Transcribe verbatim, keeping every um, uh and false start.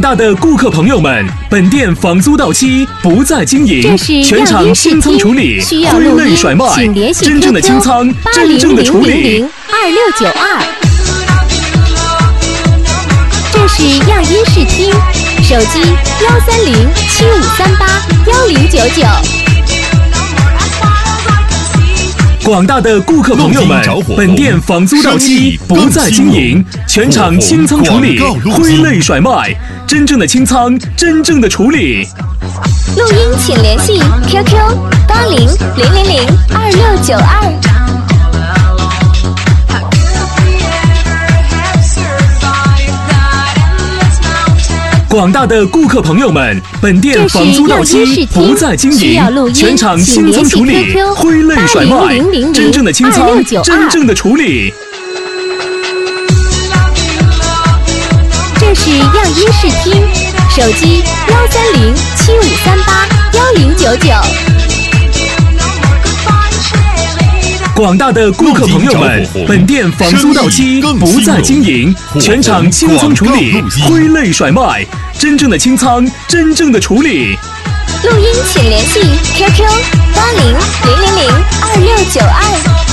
大的顾客朋友们，本店房租到期不再经营，全场清仓处理，挥泪甩卖，真正的清仓，真正的处理。 二六九二，这是样音视听，手机幺三零七五三八幺零九九。 广大的顾客朋友们，本店房租到期不再经营，全场清仓处理，挥泪甩卖，真正的清仓，真正的处理。 录音请联系 Q Q 八零零零零二六九二。 广大的顾客朋友们，本店房租到期不再经营，全场清仓处理，挥泪甩卖，真正的清仓，真正的处理。 这是样音视听，手机幺三零七五三八幺零九九。 广大的顾客朋友们，本店房租到期不再经营，全场清仓处理，挥泪甩卖，真正的清仓，真正的处理。 录音请联系 Q Q 八零零零零二六九二。